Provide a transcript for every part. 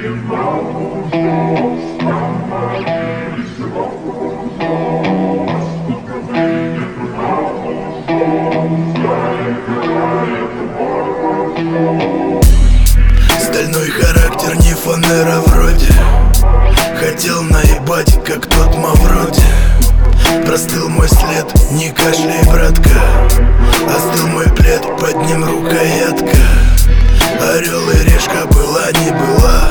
Стальной характер, не фанера вроде. Хотел наебать, как тот Мавроди. Простыл мой след, не кашляй, братка. Остыл мой плед, под ним рукоятка. Орел и решка, была не была.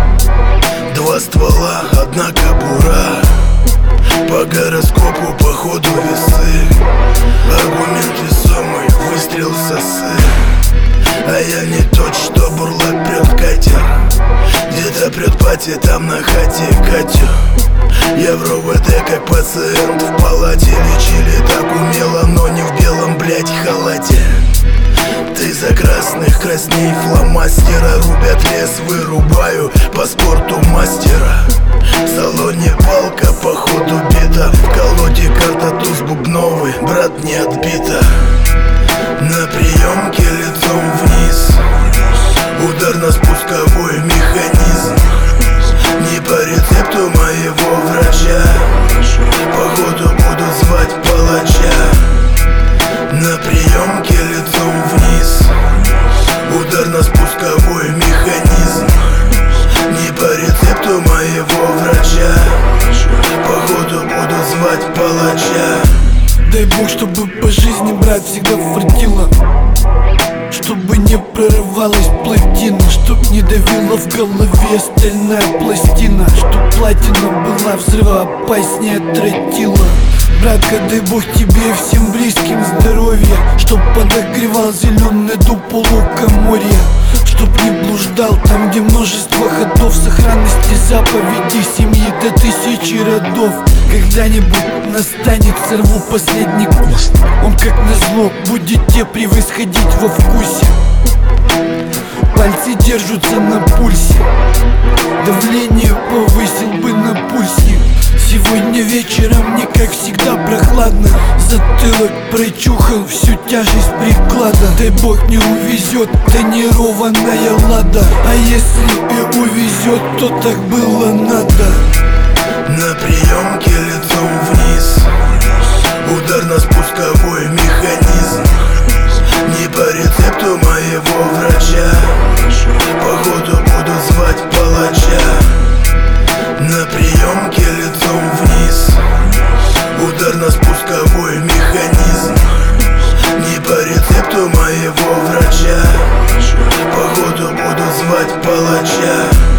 Два ствола, одна кобура. По гороскопу, походу весы. Аргумент весомый, выстрел сосы. А я не тот, что бурлак прет катер. Где-то прет пати, там на хате Катю. Я в РОВД как пациент в палате. Лечили так умело, но не в белом, блять, халате. Ты за красных красней фломастера. Рубят лес, вырубаю по спорту мастера. В салоне палка, походу бита. В колоде карта туз бубновый, брат, не отбита. На приемке лицом вниз. Ударно-спусковой механизм. Не по рецепту моего врача. Походу буду звать палача. На приемке лицом вниз. Ударно-спусковой механизм. Не по рецепту моего врача. Походу буду звать палача. Дай бог, чтобы по жизни, брат, всегда фартило. Чтобы не прорывалась плотина, чтоб не давила в голове стальная пластина, чтоб платина была взрывоопаснее тротила. Братка, дай бог тебе всем близким здоровья, чтоб подогревал зеленый дуб у лукоморья, чтоб не блуждал там, где множество ходов, сохранности заповедей семьи до 1000 родов. Когда-нибудь настанет, сорву последний куст. Он как назло будете превосходить во вкусе. Пальцы держатся на пульсе. Давление повысил бы на пульсе. Сегодня вечером мне, как всегда, прохладно. Затылок прочухал всю тяжесть приклада. Дай бог не увезет тонированная лада. А если и увезет, то так было надо. На приемке лицом вниз. Ударно-спусковой механизм. Не по рецепту моего врача. Походу буду звать палача. На приемке лицом вниз. Ударно-спусковой механизм. Не по рецепту моего врача. Походу буду звать палача.